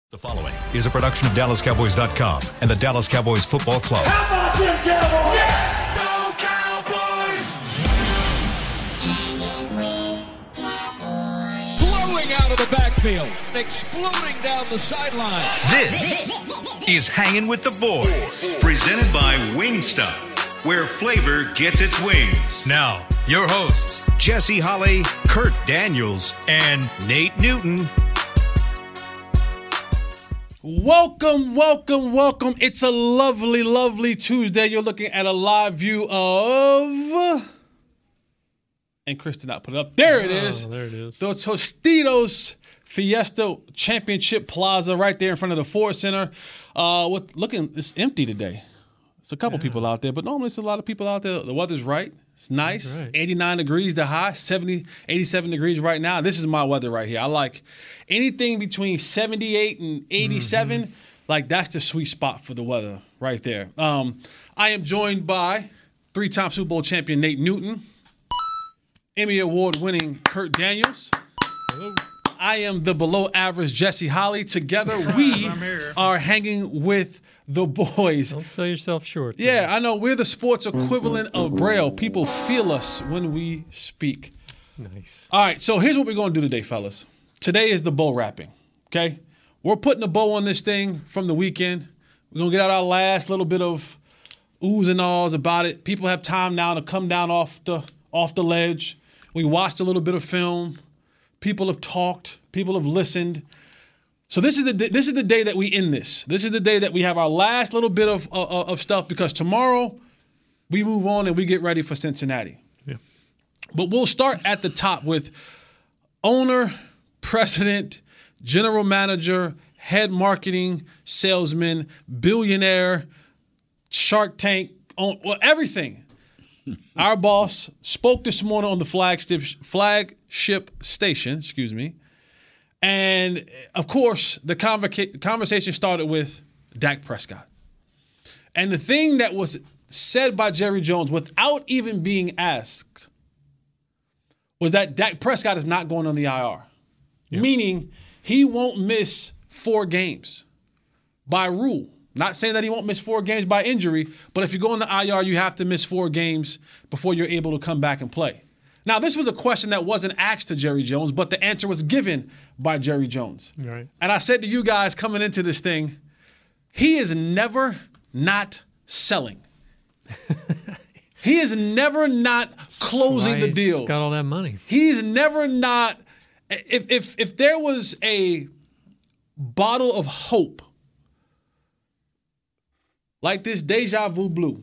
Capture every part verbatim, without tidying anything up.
The following is a production of Dallas Cowboys dot com and the Dallas Cowboys Football Club. How about them Cowboys? Yeah! Go Cowboys! Blowing out of the backfield, exploding down the sideline. This is Hanging with the Boys, presented by Wingstop, where flavor gets its wings. Now, your hosts, Jesse Holley, Kurt Daniels, and Nate Newton. Welcome, welcome, welcome. It's a lovely, lovely Tuesday. You're looking at a live view of... And Chris did not put it up. There it is. Oh, there it is. The Tostitos Fiesta Championship Plaza right there in front of the Ford Center. Uh, with, looking, it's empty today. It's a couple yeah. people out there, but normally it's a lot of people out there. The weather's right. It's nice. Right. eighty-nine degrees the high, seventy, eighty-seven degrees right now. This is my weather right here. I like anything between seventy-eight and eighty-seven. Mm-hmm. Like, that's the sweet spot for the weather right there. Um, I am joined by three-time Super Bowl champion Nate Newton, Emmy Award-winning Kurt Daniels. Hello. I am the below-average Jesse Holley. Together, we are hanging with the boys. Don't sell yourself short. Yeah, I know. We're the sports equivalent of Braille. People feel us when we speak. Nice. All right, so here's what we're going to do today, fellas. Today is the bow wrapping, okay? We're putting a bow on this thing from the weekend. We're going to get out our last little bit of oohs and ahs about it. People have time now to come down off the off the ledge. We watched a little bit of film. People have talked. People have listened. So this is the this is the day that we end this. This is the day that we have our last little bit of uh, of stuff, because tomorrow we move on and we get ready for Cincinnati. Yeah. But we'll start at the top with owner, president, general manager, head marketing, salesman, billionaire, Shark Tank, own, well, everything. Our boss spoke this morning on the flagship flagship station, excuse me. And, of course, the convoca- conversation started with Dak Prescott. And the thing that was said by Jerry Jones without even being asked was that Dak Prescott is not going on the I R, yep. Meaning he won't miss four games by rule. Not saying that he won't miss four games by injury, but if you go on the I R, you have to miss four games before you're able to come back and play. Now, this was a question that wasn't asked to Jerry Jones, but the answer was given by Jerry Jones. Right. And I said to you guys coming into this thing, he is never not selling. He is never not closing the deal. He's got all that money. He's never not. If if if there was a bottle of hope, like this Deja Vu Blue,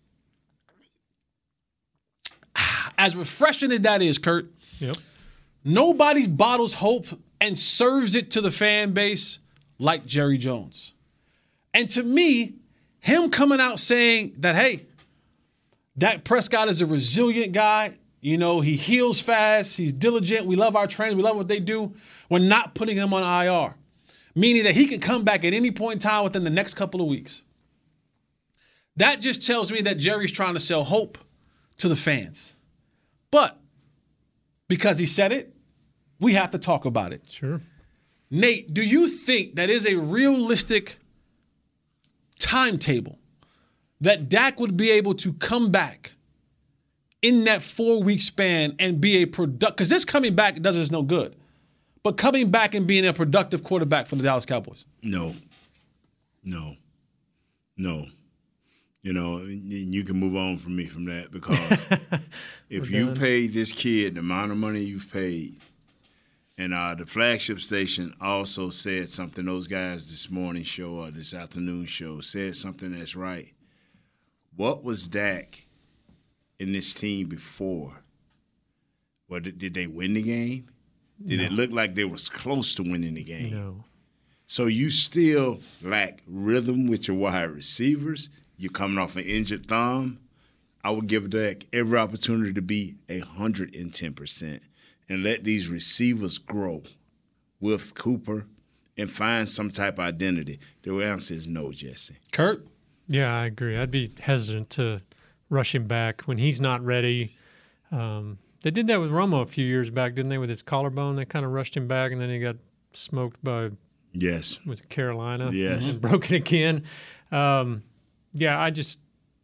as refreshing as that is, Kurt, yep. Nobody bottles hope and serves it to the fan base like Jerry Jones. And to me, him coming out saying that, hey, Dak Prescott is a resilient guy. You know, he heals fast. He's diligent. We love our trainers. We love what they do. We're not putting him on I R, meaning that he can come back at any point in time within the next couple of weeks. That just tells me that Jerry's trying to sell hope to the fans. But because he said it, we have to talk about it. Sure. Nate, do you think that is a realistic timetable that Dak would be able to come back in that four-week span and be a productive? Because this coming back does us no good. But coming back and being a productive quarterback for the Dallas Cowboys. No. No. No. You know, you can move on from me from that, because if you paid this kid the amount of money you've paid, and uh, the flagship station also said something, those guys this morning show or this afternoon show said something that's right. What was Dak in this team before? Well, did, did they win the game? Did No. it look like they was close to winning the game? No. So you still lack rhythm with your wide receivers. You're coming off an injured thumb. I would give Dak every opportunity to be one hundred ten percent and let these receivers grow with Cooper and find some type of identity. The answer is no, Jesse. Kurt? Yeah, I agree. I'd be hesitant to rush him back when he's not ready. Um, they did that with Romo a few years back, didn't they, with his collarbone? They kind of rushed him back, and then he got smoked by Yes. With Carolina. Yes. And broke it again. Um, yeah, I just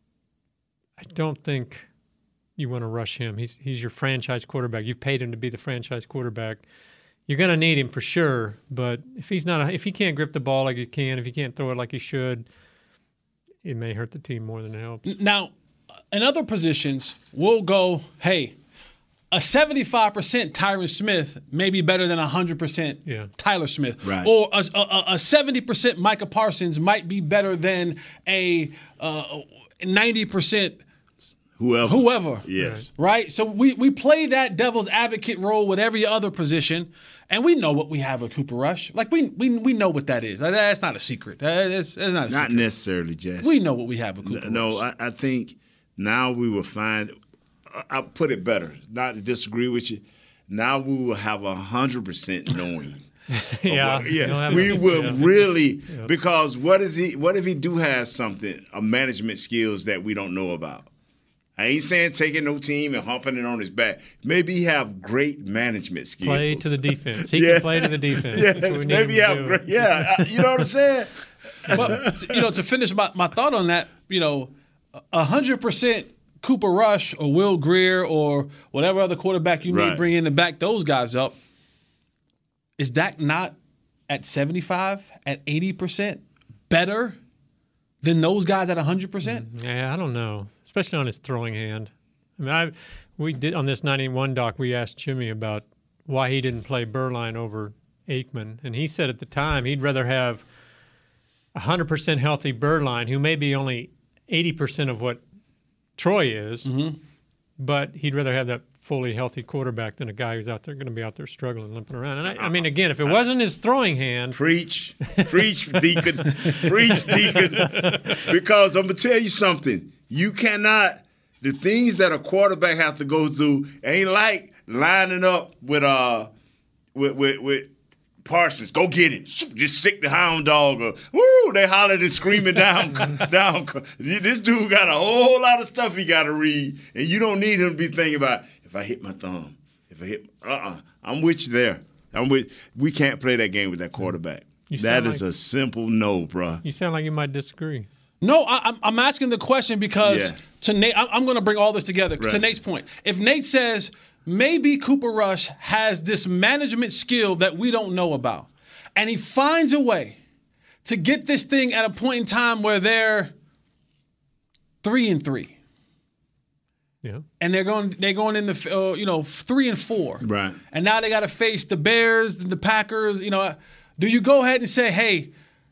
I don't think you want to rush him. He's he's your franchise quarterback. You've paid him to be the franchise quarterback. You're going to need him for sure, but if he's not, a, if he can't grip the ball like he can, if he can't throw it like he should, it may hurt the team more than it helps. Now, in other positions, we'll go, hey, a seventy-five percent Tyron Smith may be better than a one hundred percent yeah. Tyler Smith. Right. Or a, a, a seventy percent Micah Parsons might be better than a uh, ninety percent Whoever. Whoever. Yes. Right? So we, we play that devil's advocate role with every other position, and we know what we have with Cooper Rush. Like, we we we know what that is. That's not a secret. That's, that's not a Not secret. necessarily, Jess. We know what we have with Cooper No, Rush. I, I think now we will find – I'll put it better, not to disagree with you. Now we will have one hundred percent knowing. yeah. What, yeah. have We a, will yeah. really – because what is he? What if he do have something, a management skills that we don't know about? I ain't saying taking no team and humping it on his back. Maybe he have great management skills. Play to the defense. He Yeah. can play to the defense. Yes, That's what we need maybe him to have do. great – yeah, I- you know what I'm saying? But, you know, to finish my, my thought on that, you know, one hundred percent Cooper Rush or Will Grier or whatever other quarterback you may Right. bring in to back those guys up, is Dak not at seventy-five, at eighty percent better than those guys at one hundred percent? Yeah, I don't know, especially on his throwing hand. I mean, I we did on this ninety-one doc. We asked Jimmy about why he didn't play Berline over Aikman, and he said at the time he'd rather have a hundred percent healthy Berline, who may be only eighty percent of what Troy is, Mm-hmm. but he'd rather have that fully healthy quarterback than a guy who's out there going to be out there struggling, limping around. And I, I mean, again, if it wasn't his throwing hand, Preach, preach, Deacon, preach, Deacon. Because I'm gonna tell you something. You cannot. The things that a quarterback have to go through ain't like lining up with uh with with, with Parsons. Go get it. Just sick the hound dog. Or, woo! They hollering and screaming down down. This dude got a whole lot of stuff he got to read, and you don't need him to be thinking about if I hit my thumb. If I hit, uh, uh-uh. I'm with you there. I'm with. We can't play that game with that quarterback. You That sound is like- a simple no, bro. you sound like you might disagree. No, I, I'm- I'm asking the question because Yeah. to Nate, I- I'm going to bring all this together. To Right. Nate's point, if Nate says maybe Cooper Rush has this management skill that we don't know about, and he finds a way to get this thing at a point in time where they're three and three, Yeah. and they're going they're going in the uh, you know three and four, Right. and now they got to face the Bears and the Packers. You know, do you go ahead and say, hey,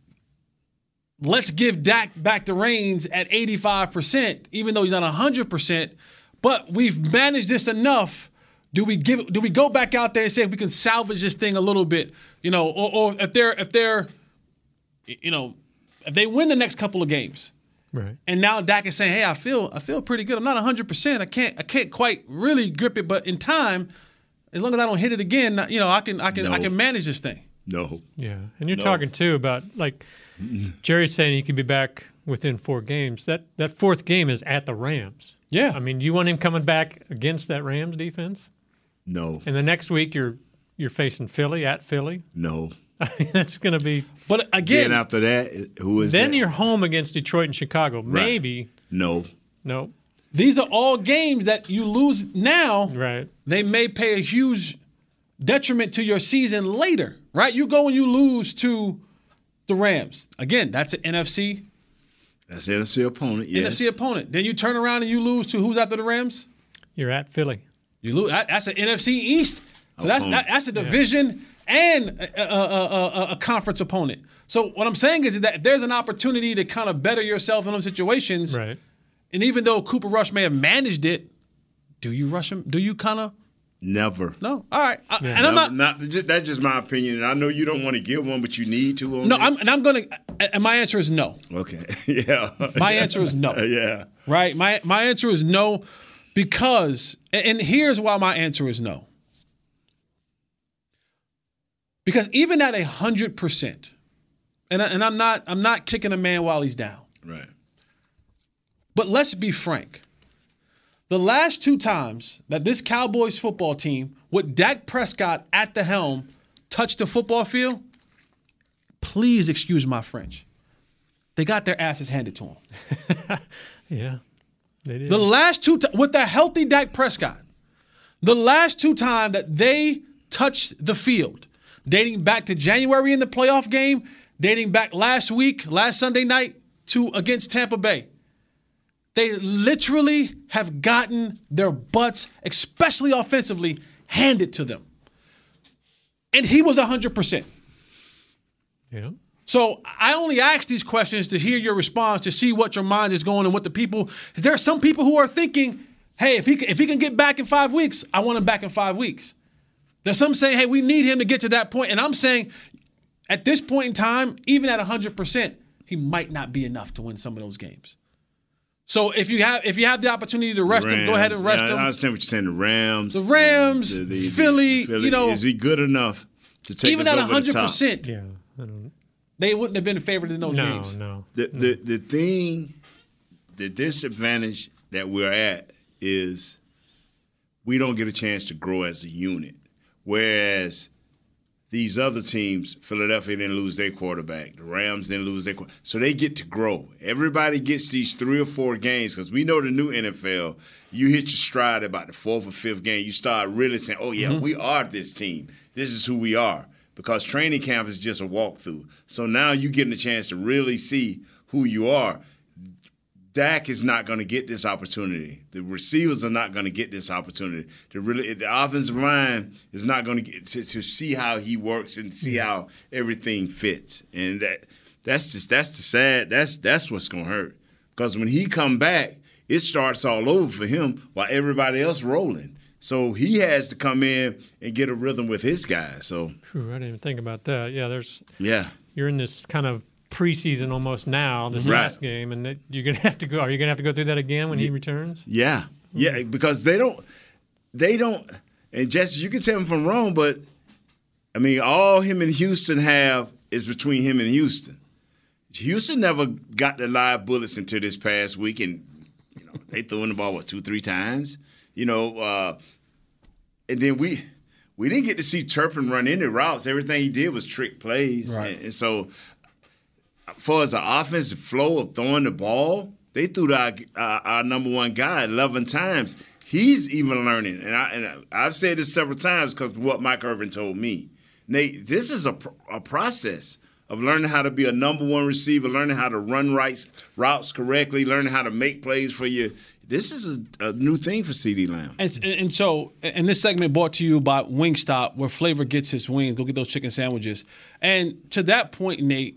let's give Dak back the reins at eighty-five percent, even though he's not one hundred percent, but we've managed this enough. Do we give? Do we go back out there and say we can salvage this thing a little bit? You know, or, or if they're if they're, you know, if they win the next couple of games, Right. and now Dak is saying, hey, I feel I feel pretty good. I'm not one hundred percent. I can't I can't quite really grip it, but in time, as long as I don't hit it again, you know, I can I can I No. can manage this thing. No. Yeah, and you're No. talking too about like Jerry's saying he could be back within four games. That that fourth game is at the Rams. Yeah. I mean, do you want him coming back against that Rams defense? No. And the next week you're you're facing Philly at Philly. No. I mean, that's going to be. But again, Then after that, who is Then that? you're home against Detroit and Chicago. Maybe No. no. these are all games that you lose now. Right. They may pay a huge detriment to your season later, right? You go and you lose to the Rams. Again, that's an N F C That's an N F C opponent, yes. N F C opponent. Then you turn around and you lose to who's after the Rams? You're at Philly. You lose. that- That's an N F C East. So that's Opponent. that, that's a division and a, a, a, a, a conference opponent. So what I'm saying is that if there's an opportunity to kind of better yourself in those situations, Right. and even though Cooper Rush may have managed it, do you rush him? Do you kind of Never. no? All right, I- Yeah. and I'm not. Not, not, that's just my opinion. And I know you don't want to give one, but you need to on No, this. I'm, and I'm going to. And my answer is no. Okay. yeah. My answer is no. yeah. Right? My my answer is no, because and and here's why my answer is no. Because even at a hundred percent, and I- and I'm not I'm not kicking a man while he's down. Right. But let's be frank. The last two times that this Cowboys football team, with Dak Prescott at the helm, touched the football field, please excuse my French, they got their asses handed to them. Yeah, they did. The last two, t- with the healthy Dak Prescott, the last two times that they touched the field, dating back to January in the playoff game, dating back last week, last Sunday night to against Tampa Bay, they literally have gotten their butts, especially offensively, handed to them. And he was one hundred percent. Yeah. So I only ask these questions to hear your response, to see what your mind is going and what the people. There are some people who are thinking, hey, if he if he can get back in five weeks, I want him back in five weeks. There's some saying, hey, we need him to get to that point. And I'm saying, at this point in time, even at one hundred percent, he might not be enough to win some of those games. So if you have if you have the opportunity to rest him, go ahead and rest yeah, him. I understand what you're saying. The Rams, the Rams, the, the, the, Philly, Philly, you know, is he good enough to take even us at over one hundred percent? the top? Yeah. I don't, They wouldn't have been favored in those no, games. no. The, the the thing, the disadvantage that we're at is we don't get a chance to grow as a unit. Whereas these other teams, Philadelphia didn't lose their quarterback. The Rams didn't lose their quarterback. So they get to grow. Everybody gets these three or four games because we know the new N F L, you hit your stride about the fourth or fifth game. You start really saying, oh, yeah, mm-hmm. we are this team. This is who we are. Because training camp is just a walkthrough. So now you're getting a chance to really see who you are. Dak is not going to get this opportunity. The receivers are not going to get this opportunity. The really, the offensive line is not going to get to, to see how he works and see how everything fits. And that that's just that's the sad. That's that's what's going to hurt. Because when he come back, it starts all over for him while everybody else rolling. So he has to come in and get a rhythm with his guys. So Whew, I didn't even think about that. Yeah, there's. Yeah. You're in this kind of preseason almost now, this right. last game, and that you're gonna have to go. Are you gonna have to go through that again when yeah. he returns? Yeah, yeah, because they don't, they don't. And Jesse, you can tell me if I'm wrong, but I mean, all him and Houston have is between him and Houston. Houston never got the live bullets until this past week, and you know they threw in the ball what two, three times. You know, uh, and then we we didn't get to see Turpin run into routes. Everything he did was trick plays, right. and, and so. As far as the offensive flow of throwing the ball, they threw our, our, our number one guy eleven times. He's even learning. And, I, and I've said this several times because of what Mike Irvin told me. Nate, this is a, a process of learning how to be a number one receiver, learning how to run rights, routes correctly, learning how to make plays for you. This is a, a new thing for CeeDee Lamb. And, and so, and this segment brought to you by Wingstop, where flavor gets its wings. Go get those chicken sandwiches. And to that point, Nate,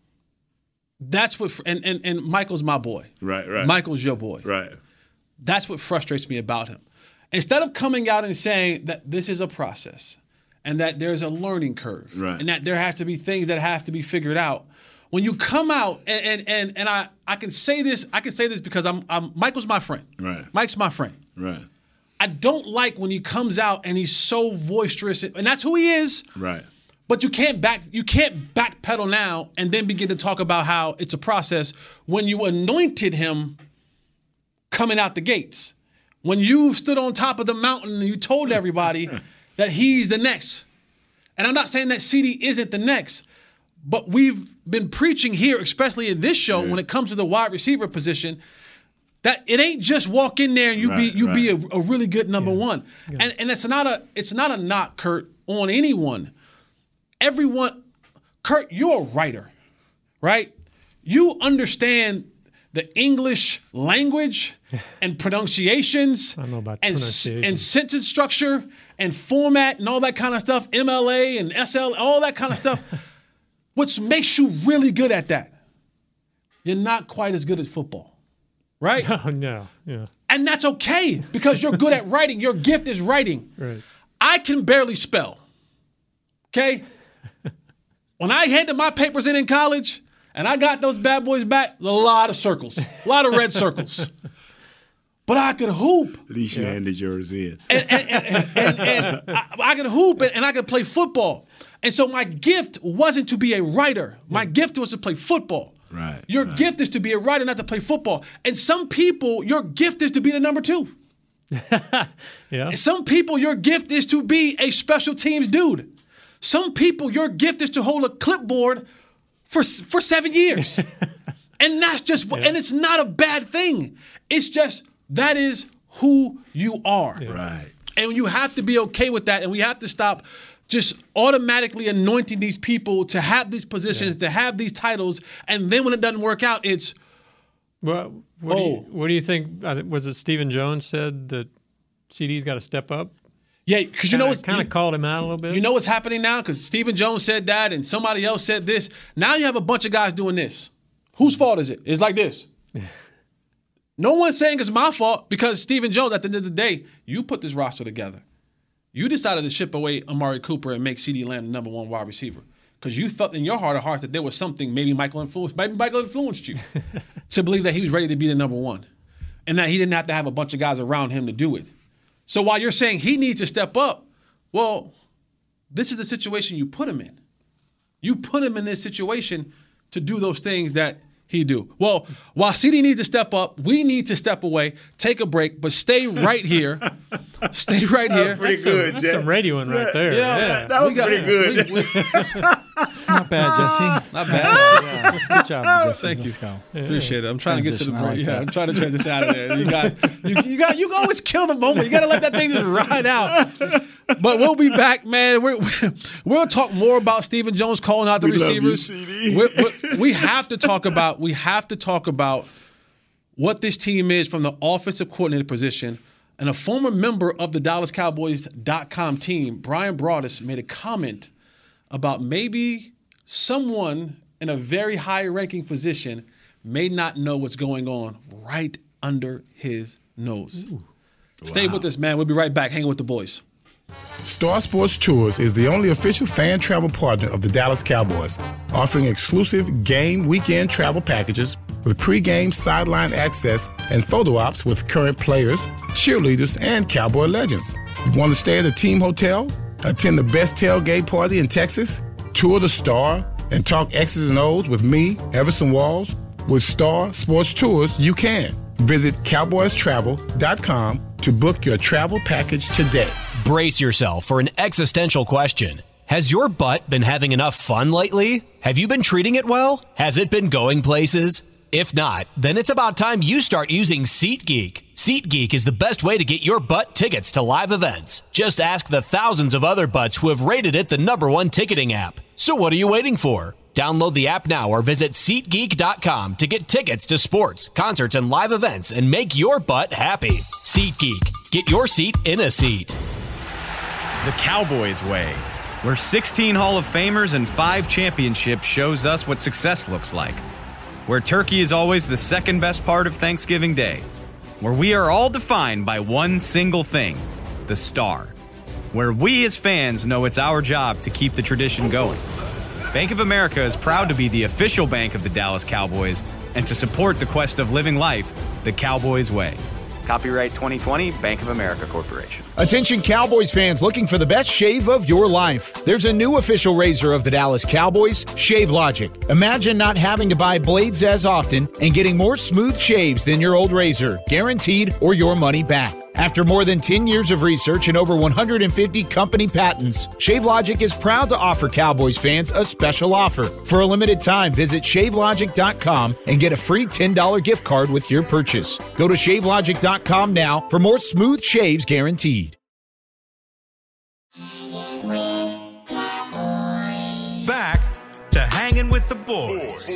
that's what, and, and, and Michael's my boy. Right, right. Michael's your boy. Right. That's what frustrates me about him. Instead of coming out and saying that this is a process and that there's a learning curve right. and that there has to be things that have to be figured out, when you come out and and and, and I, I can say this, I can say this because I'm, I'm Michael's my friend. Right. Mike's my friend. Right. I don't like when he comes out and he's so boisterous, and that's who he is. Right. But you can't back you can't backpedal now and then begin to talk about how it's a process when you anointed him coming out the gates. When you stood on top of the mountain and you told everybody that he's the next. And I'm not saying that CeeDee isn't the next, but we've been preaching here, especially in this show, yeah. when it comes to the wide receiver position, that it ain't just walk in there and you right, be you right. be a, a really good number yeah. one. Yeah. And and it's not a it's not a knock, Kurt, on anyone. Everyone, Kurt, you're a writer, right? You understand the English language and pronunciations I don't know about and, pronunciation. and sentence structure and format and all that kind of stuff, M L A and S L, all that kind of stuff, which makes you really good at that. You're not quite as good at football, right? Oh, no, yeah. And that's okay because you're good at writing. Your gift is writing. Right. I can barely spell, okay? When I handed my papers in in college and I got those bad boys back, a lot of circles, a lot of red circles. But I could hoop. At least you yeah. handed yours in. And, and, and, and, and I, I could hoop and, and I could play football. And so my gift wasn't to be a writer. My yeah. gift was to play football. Right. Your right. gift is to be a writer, not to play football. And some people, your gift is to be the number two. yeah. And some people, your gift is to be a special teams dude. Some people, your gift is to hold a clipboard for for seven years. And that's just, yeah. and it's not a bad thing. It's just, that is who you are. Yeah. Right. And you have to be okay with that. And we have to stop just automatically anointing these people to have these positions, yeah. to have these titles. And then when it doesn't work out, it's, well, what, oh. do you, what do you think? Was it Stephen Jones said that C D's got to step up? Yeah, because you know what's kind of called him out a little bit. You know what's happening now? Because Stephen Jones said that and somebody else said this. Now you have a bunch of guys doing this. Whose fault is it? It's like this. No one's saying it's my fault because Stephen Jones, at the end of the day, you put this roster together. You decided to ship away Amari Cooper and make CeeDee Lamb the number one wide receiver because you felt in your heart of hearts that there was something maybe Michael influenced, maybe Michael influenced you to believe that he was ready to be the number one and that he didn't have to have a bunch of guys around him to do it. So while you're saying he needs to step up, well, this is the situation you put him in. You put him in this situation to do those things that he do. Well, while C D needs to step up, we need to step away, take a break, but stay right here. Stay right here. Pretty that's good, some, that's some radioing right there. Yeah, yeah. That, that was we got, pretty good. We, we, Not bad, Jesse. not bad. Yeah. Good job, Jesse. Thank Let's you. go. Yeah. Appreciate it. I'm trying Transition, to get to the I break. like Yeah, that. I'm trying to transition out of there. You guys, you, you got, you always kill the moment. You got to let that thing just ride out. But we'll be back, man. We're, we'll talk more about Stephen Jones calling out the We receivers. love you, C D. We're, we're, we have to talk about. We have to talk about what this team is from the offensive coordinator position. And a former member of the Dallas Cowboys dot com team, Brian Broaddus, made a comment about maybe someone in a very high-ranking position may not know what's going on right under his nose. Ooh. Stay Wow. with us, man. We'll be right back hanging with the boys. Star Sports Tours is the only official fan travel partner of the Dallas Cowboys, offering exclusive game weekend travel packages with pre-game sideline access and photo ops with current players, cheerleaders, and Cowboy legends. You want to stay at a team hotel, attend the best tailgate party in Texas, tour the Star, and talk X's and O's with me, Everson Walls? With Star Sports Tours, you can. Visit cowboys travel dot com to book your travel package today. Brace yourself for an existential question. Has your butt been having enough fun lately? Have you been treating it well? Has it been going places? If not, then it's about time you start using SeatGeek. SeatGeek is the best way to get your butt tickets to live events. Just ask the thousands of other butts who have rated it the number one ticketing app. So what are you waiting for? Download the app now or visit SeatGeek dot com to get tickets to sports, concerts, and live events and make your butt happy. SeatGeek. Get your seat in a seat. The Cowboys way, where sixteen Hall of Famers and five championships shows us what success looks like. Where turkey is always the second best part of Thanksgiving Day. Where we are all defined by one single thing, the star. Where we as fans know it's our job to keep the tradition going. Bank of America is proud to be the official bank of the Dallas Cowboys and to support the quest of living life the Cowboys way. Copyright twenty twenty, Bank of America Corporation. Attention Cowboys fans looking for the best shave of your life. There's a new official razor of the Dallas Cowboys, Shave Logic. Imagine not having to buy blades as often and getting more smooth shaves than your old razor, guaranteed or your money back. After more than ten years of research and over one hundred fifty company patents, Shave Logic is proud to offer Cowboys fans a special offer. For a limited time, visit shave logic dot com and get a free ten dollars gift card with your purchase. Go to shave logic dot com now for more smooth shaves guaranteed. Back to Hanging with the Boys.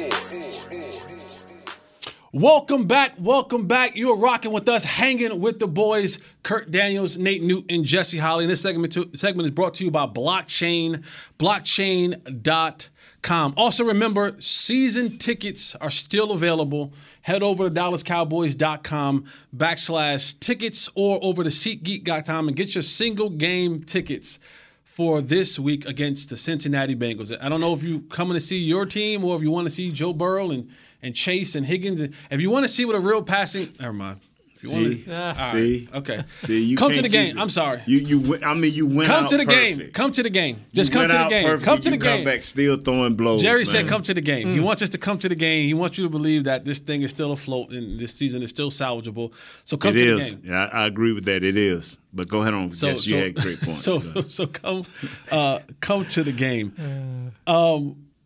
Welcome back. Welcome back. You are rocking with us, hanging with the boys. Kurt Daniels, Nate Newton, Jesse Holley. And this segment, to, segment is brought to you by Blockchain, blockchain dot com. Also, remember, season tickets are still available. Head over to dallas cowboys dot com backslash tickets or over to SeatGeek dot com and get your single game tickets for this week against the Cincinnati Bengals. I don't know if you coming to see your team or if you want to see Joe Burrow and, and Chase and Higgins. If you want to see what a real passing, never mind. If you See, want to, see, right, okay. See, you come to can't the game. keep it. I'm sorry. You, you, went- I mean, you went Come out to the perfect. game. Come to the game. Just You come went to the out game. perfect. Come to You the game. Come back still throwing blows. Jerry man. said, "Come to the game." Mm. He wants us to come to the game. He wants you to believe that this thing is still afloat and this season is still salvageable. So come It to is. the game. Yeah, I, I agree with that. It is. But go ahead on. So, Jess, you so, had great points. So, Go ahead. so come, uh, come to the game. Um,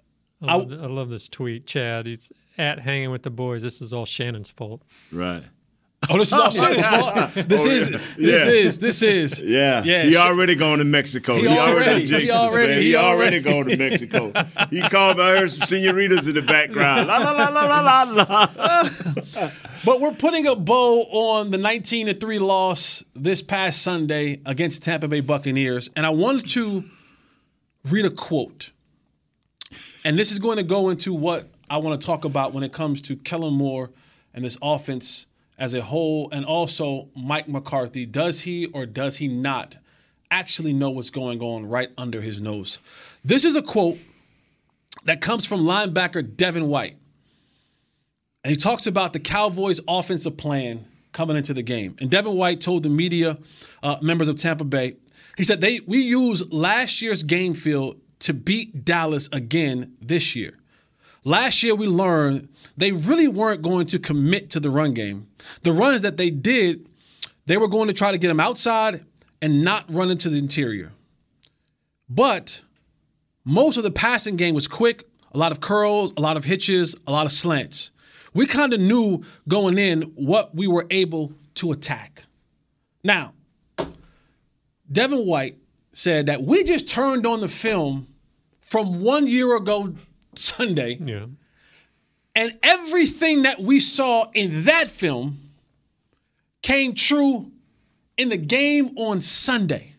I love, I love this tweet, Chad. He's at Hanging with the Boys. This is all Shannon's fault. Right. Oh, this is all Shannon's fault. This Oh, is, yeah. this Yeah. is, this is. Yeah. yeah. He Sh- already going to Mexico. He He, already, already- jinxed he us, already- man. he He already already- going to Mexico. He called me. I heard some senoritas in the background. La la la la la la la. But we're putting a bow on the nineteen to three loss this past Sunday against Tampa Bay Buccaneers. And I wanted to read a quote. And this is going to go into what I want to talk about when it comes to Kellen Moore and this offense as a whole, and also Mike McCarthy. Does he or does he not actually know what's going on right under his nose? This is a quote that comes from linebacker Devin White. And he talks about the Cowboys' offensive plan coming into the game. And Devin White told the media uh, members of Tampa Bay, he said, they we used last year's game field to beat Dallas again this year. Last year we learned they really weren't going to commit to the run game. The runs that they did, they were going to try to get them outside and not run into the interior. But most of the passing game was quick, a lot of curls, a lot of hitches, a lot of slants. We kind of knew going in what we were able to attack. Now, Devin White said that we just turned on the film from one year ago Sunday, Yeah. and everything that we saw in that film came true in the game on Sunday.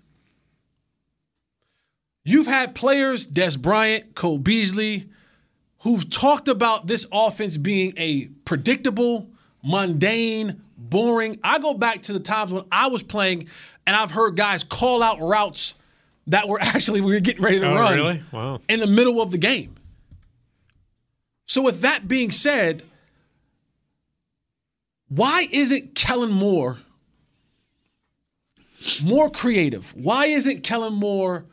You've had players, Des Bryant, Cole Beasley, who've talked about this offense being a predictable, mundane, boring. I go back to the times when I was playing, and I've heard guys call out routes that were actually we were getting ready to Oh, run really? Wow. in the middle of the game. So with that being said, why isn't Kellen Moore more creative? Why isn't Kellen Moore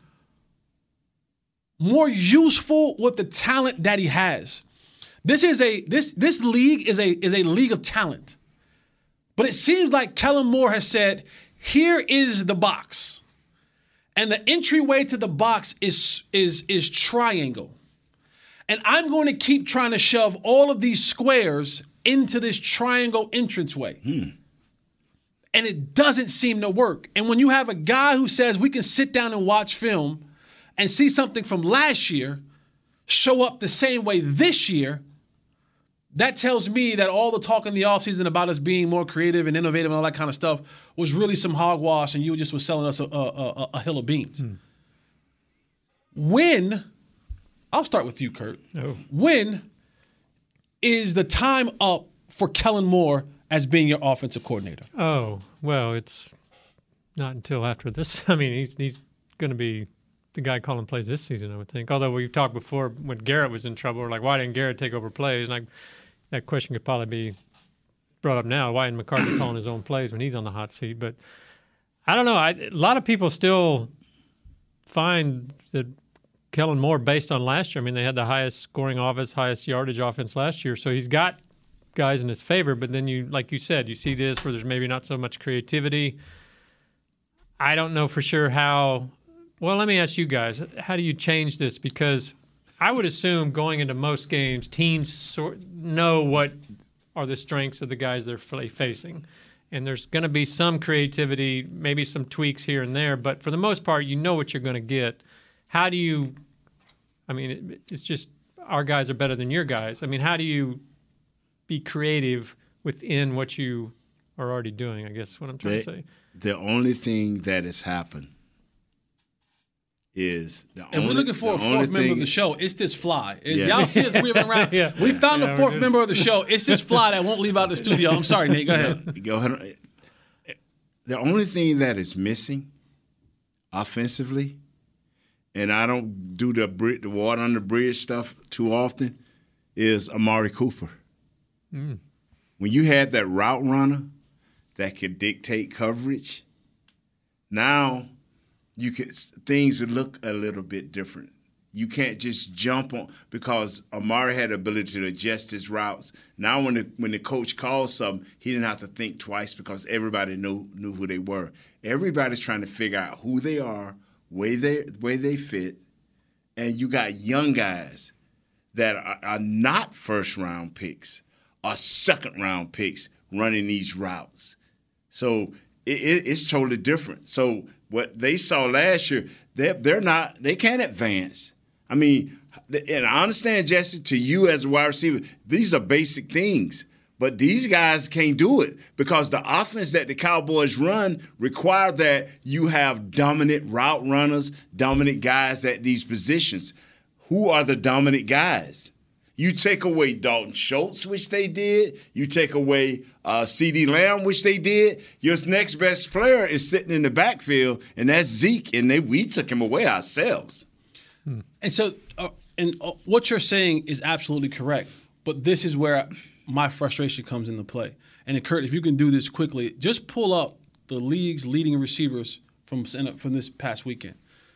more useful with the talent that he has? This is a this this league is a is a league of talent. But it seems like Kellen Moore has said, here is the box. And the entryway to the box is is is triangle. And I'm going to keep trying to shove all of these squares into this triangle entranceway. Hmm. And it doesn't seem to work. And when you have a guy who says we can sit down and watch film and see something from last year show up the same way this year, that tells me that all the talk in the offseason about us being more creative and innovative and all that kind of stuff was really some hogwash, and you just was selling us a, a, a, a hill of beans. Hmm. When, I'll start with you, Kurt. Oh. When is the time up for Kellen Moore as being your offensive coordinator? Oh, well, it's not until after this. I mean, he's he's going to be the guy calling plays this season, I would think. Although we've talked before when Garrett was in trouble, we're like, why didn't Garrett take over plays? And I, that question could probably be brought up now. Why isn't McCarthy calling his own plays when he's on the hot seat? But I don't know. I, a lot of people still find that Kellen Moore, based on last year, I mean, they had the highest scoring offense, highest yardage offense last year. So he's got guys in his favor. But then you, like you said, you see this where there's maybe not so much creativity. I don't know for sure how. Well, let me ask you guys, how do you change this? Because I would assume going into most games, teams sort know what are the strengths of the guys they're facing. And there's going to be some creativity, maybe some tweaks here and there. But for the most part, you know what you're going to get. How do you – I mean, it, it's just our guys are better than your guys. I mean, how do you be creative within what you are already doing, I guess is what I'm trying they, to say. The only thing that has happened is the If only, we're looking for a fourth member of the show, it's this fly. If Yeah. y'all see us weaving around. Yeah. We found Yeah, a fourth we're good. member of the show. It's this fly that won't leave out the studio. I'm sorry, Nate. Go ahead. Go ahead. The only thing that is missing offensively, and I don't do the bri- the water under the bridge stuff too often, is Amari Cooper. Mm. When you had that route runner that could dictate coverage, now you can things look a little bit different. You can't just jump on because Amari had the ability to adjust his routes. Now when the when the coach calls something, he didn't have to think twice because everybody knew knew who they were. Everybody's trying to figure out who they are, where they where they fit, and you got young guys that are, are not first-round picks are second-round picks running these routes. So it, it, it's totally different. So what they saw last year, they're, they're not – they can't advance. I mean, and I understand, Jesse, to you as a wide receiver, these are basic things. But these guys can't do it because the offense that the Cowboys run require that you have dominant route runners, dominant guys at these positions. Who are the dominant guys? You take away Dalton Schultz, which they did. You take away uh, CeeDee Lamb, which they did. Your next best player is sitting in the backfield, and that's Zeke, and they, we took him away ourselves. Hmm. And so uh, and uh, what you're saying is absolutely correct, but this is where – my frustration comes into play. And Kurt, if you can do this quickly, just pull up the league's leading receivers from from this past weekend.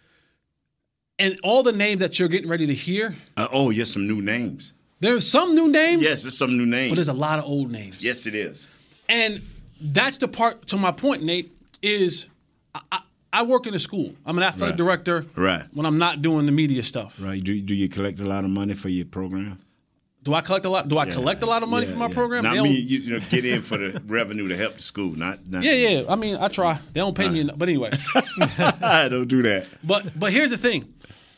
And all the names that you're getting ready to hear. Uh, oh, yes, some new names. There's some new names. Yes, there's some new names. But there's a lot of old names. Yes, it is. And that's the part, to my point, Nate, is I, I, I work in a school. I'm an athletic right. director right. when I'm not doing the media stuff. Right. Do, do you collect a lot of money for your program? Do I collect a lot? Do I yeah. collect a lot of money yeah, for my yeah. program? Not me. You, you know, get in for the revenue to help the school. Not. not yeah, yeah. I mean, I try. They don't pay right. me, enough, but anyway. I don't do that. But but here's the thing.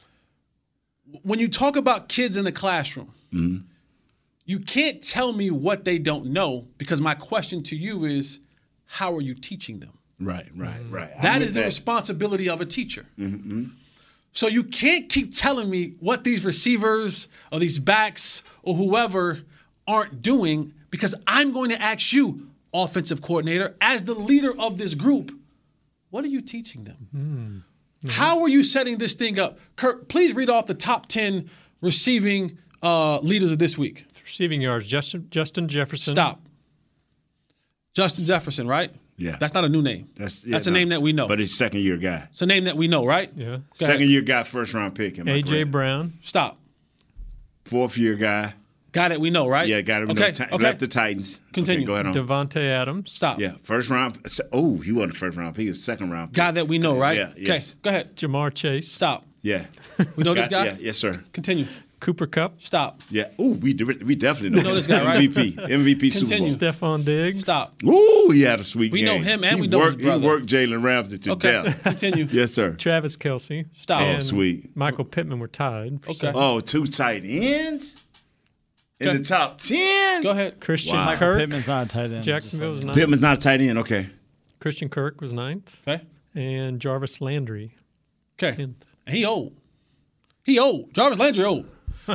When you talk about kids in the classroom, mm-hmm. you can't tell me what they don't know because my question to you is, how are you teaching them? Right, right, right. That is the that. responsibility of a teacher. Mm-hmm. So you can't keep telling me what these receivers or these backs or whoever aren't doing because I'm going to ask you, offensive coordinator, as the leader of this group, what are you teaching them? Mm-hmm. How are you setting this thing up? Kirk, please read off the top ten receiving uh, leaders of this week. Receiving yards, Justin, Justin Jefferson. Stop. Justin Jefferson, right? Yeah. That's not a new name. That's yeah, That's a no, name that we know. But it's second year guy. It's a name that we know, right? Yeah. Second year guy, first round pick. A J Brown. Stop. Fourth year guy. Guy that we know, right? Yeah, guy that we okay. know. T- okay. Left the Titans. Continue. Okay, go ahead on. Devontae Adams. Stop. Yeah, first round. Oh, he wasn't first round pick. He was second round pick. Guy that we know, right? Yeah, yes. Okay, go ahead. Jamar Chase. Stop. Yeah. We know this guy? Yeah, yes, sir. Continue. Cooper Kupp. Stop. Yeah. Oh, we we definitely know, we know this guy, right? M V P. M V P Super Bowl. Stephon Diggs. Stop. Ooh, he had a sweet we game. We know him and he we know worked, his brother. He worked Jalen Ramsey to okay. death. Continue. Yes, sir. Travis Kelce. Stop. Oh, sweet. Michael Pittman were tied. For okay. second. Oh, two tight ends? In okay. the top ten? Go ahead. Christian wow. Kirk. Pittman's not a tight end. Jacksonville was ninth. Pittman's not a tight end. Okay. Christian Kirk was ninth. Okay. And Jarvis Landry. Okay. tenth. And he old. He old. Jarvis Landry old.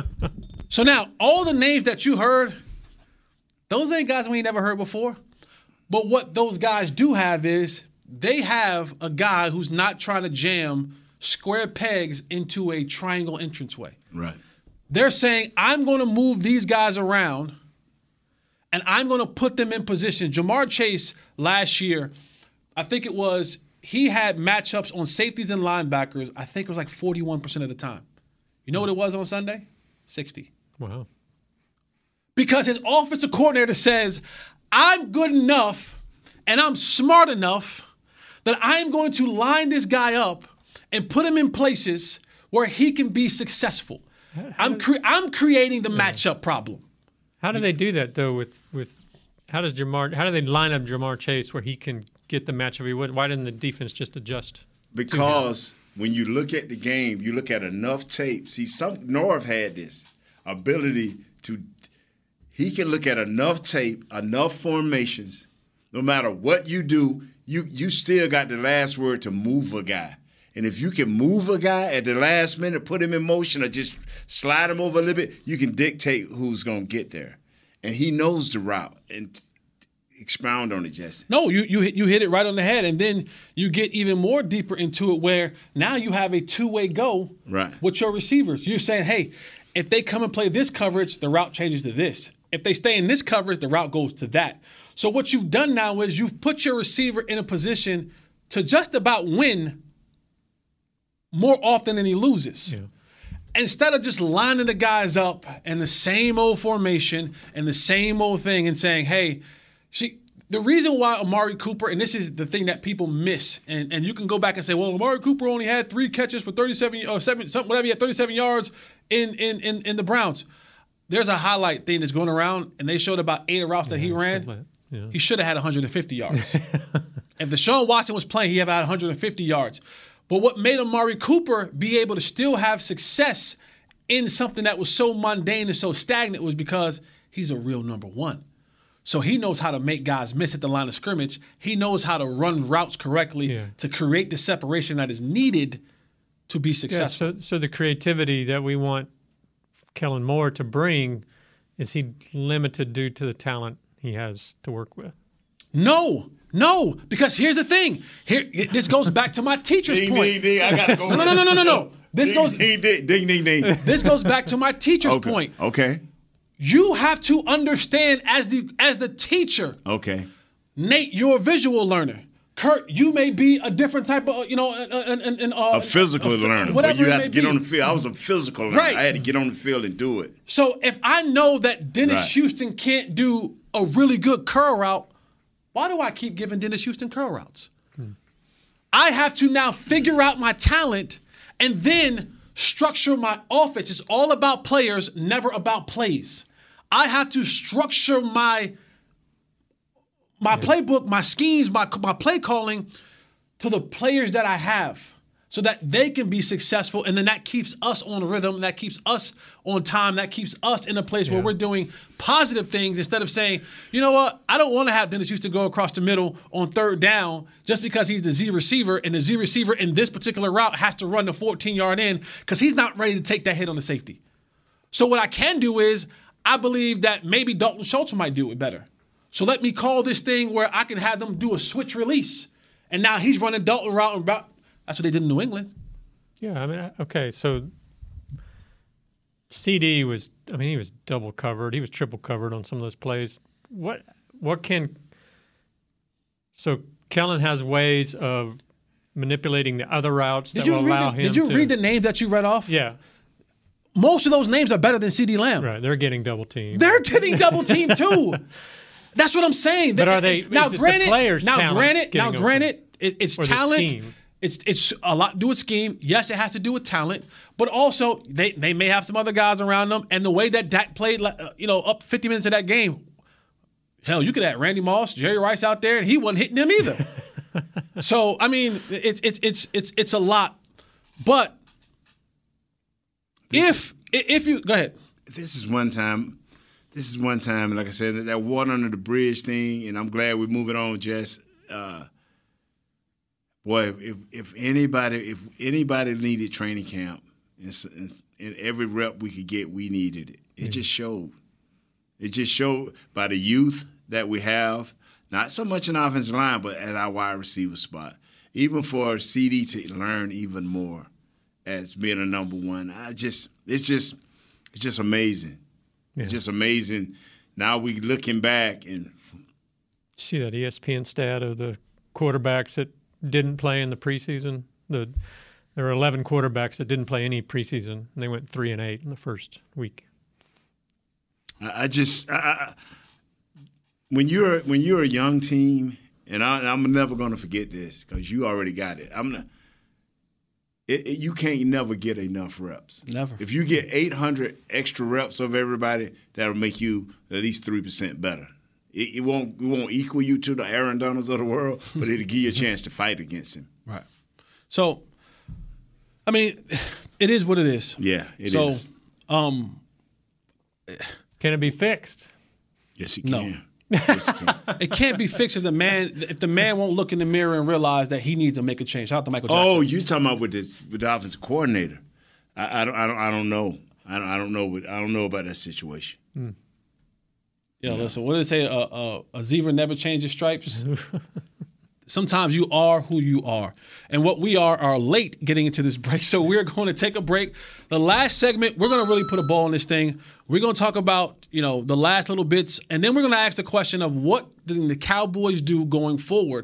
So now, all the names that you heard, those ain't guys we ain't never heard before. But what those guys do have is they have a guy who's not trying to jam square pegs into a triangle entranceway. Right. They're saying, I'm going to move these guys around, and I'm going to put them in position. Jamar Chase last year, I think it was, he had matchups on safeties and linebackers, I think it was like forty-one percent of the time. You know what it was on Sunday? sixty. Wow. Because his offensive coordinator says, I'm good enough and I'm smart enough that I'm going to line this guy up and put him in places where he can be successful. How, how I'm cre- I'm creating the yeah. matchup problem. How do they do that though? With with how does Jamar? How do they line up Jamar Chase where he can get the matchup? He would. Why didn't the defense just adjust? Because when you look at the game, you look at enough tape. See, some Norv had this ability to. He can look at enough tape, enough formations. No matter what you do, you you still got the last word to move a guy. And if you can move a guy at the last minute, put him in motion, or just slide him over a little bit, you can dictate who's going to get there. And he knows the route. And expound on it, Jesse. No, you you hit, you hit it right on the head. And then you get even more deeper into it where now you have a two-way go right. with your receivers. You're saying, hey, if they come and play this coverage, the route changes to this. If they stay in this coverage, the route goes to that. So what you've done now is you've put your receiver in a position to just about win more often than he loses. Yeah. Instead of just lining the guys up in the same old formation and the same old thing and saying, hey, see, the reason why Amari Cooper, and this is the thing that people miss, and, and you can go back and say, well, Amari Cooper only had three catches for thirty-seven or seven, something, whatever, he had thirty-seven yards in in in, in the Browns. There's a highlight thing that's going around, and they showed about eight routes that yeah, he ran. Yeah. He should have had one hundred fifty yards. If Deshaun Watson was playing, he'd have had one hundred fifty yards. But what made Amari Cooper be able to still have success in something that was so mundane and so stagnant was because he's a real number one. So he knows how to make guys miss at the line of scrimmage. He knows how to run routes correctly yeah. to create the separation that is needed to be successful. Yeah, so, so the creativity that we want Kellen Moore to bring, is he limited due to the talent he has to work with? No, no, because here's the thing. Here, this goes back to my teacher's ding, point. Ding, ding, I gotta go. No, no, no, no, no, no. This ding, goes ding, ding, ding, ding, ding. This goes back to my teacher's okay. point. Okay. You have to understand as the as the teacher. Okay. Nate, you're a visual learner. Kurt, you may be a different type of, you know, an, an, an, uh, a physical a, learner. Whatever you it have may to get be. on the field. I was a physical learner. Right. I had to get on the field and do it. So if I know that Dennis Right. Houston can't do a really good curl route, why do I keep giving Dennis Houston curl routes? Hmm. I have to now figure out my talent and then structure my offense. It's all about players, never about plays. I have to structure my my yeah. playbook, my schemes, my my play calling to the players that I have so that they can be successful, and then that keeps us on rhythm, that keeps us on time, that keeps us in a place yeah. where we're doing positive things instead of saying, you know what, I don't want to have Dennis Houston go across the middle on third down just because he's the Z receiver, and the Z receiver in this particular route has to run the fourteen-yard in because he's not ready to take that hit on the safety. So what I can do is I believe that maybe Dalton Schultz might do it better. So let me call this thing where I can have them do a switch release. And now he's running Dalton route and route. That's what they did in New England. Yeah, I mean, okay, so C D was, I mean, he was double covered. He was triple covered on some of those plays. What, what can, so Kellen has ways of manipulating the other routes did that will allow the, him Did you to, read the names that you read off? Yeah. Most of those names are better than CeeDee Lamb. Right, they're getting double teamed. They're getting double teamed too. That's what I'm saying. But are they? Now, is it granted, the players' now, talent granted, now, getting granted, it, it's or the talent. scheme? It's it's a lot to do with scheme. Yes, it has to do with talent, but also they they may have some other guys around them. And the way that Dak played, you know, up fifty minutes of that game, hell, you could have Randy Moss, Jerry Rice out there, and he wasn't hitting them either. So I mean, it's it's it's it's it's a lot, but this if if you go ahead, this is one time. This is one time, and like I said, that water under the bridge thing, and I'm glad we're moving on, Jess. Uh, boy, if if anybody if anybody needed training camp, and, and every rep we could get, we needed it. It yeah. just showed. It just showed by the youth that we have, not so much in offensive line, but at our wide receiver spot. Even for C D to learn even more as being a number one, I just it's just it's just amazing. Yeah. It's just amazing. Now we looking back and see that E S P N stat of the quarterbacks that didn't play in the preseason. The there were eleven quarterbacks that didn't play any preseason, and they went three and eight in the first week. I, I just I, I, when you're when you're a young team, and I, I'm never going to forget this because you already got it. I'm not. It, it, you can't never get enough reps. Never. If you get eight hundred extra reps of everybody, that'll make you at least three percent better. It, it won't it won't equal you to the Aaron Donalds of the world, but it'll give you a chance to fight against him. Right. So, I mean, it is what it is. Yeah, it so, is. Um, can it be fixed? Yes, it no. can. Yes, it can. It can't be fixed if the man if the man won't look in the mirror and realize that he needs to make a change. Shout out to Michael Jackson. Oh, you talking about with this with the offensive coordinator? I, I don't I don't I don't know. I don't I don't know what I don't know about that situation. Hmm. Yeah, yeah, listen. What did it say? Uh, uh, a zebra never changes stripes. Sometimes you are who you are. And what we are are late getting into this break. So we're going to take a break. The last segment, we're going to really put a ball on this thing. We're going to talk about, you know, the last little bits. And then we're going to ask the question of what did the Cowboys do going forward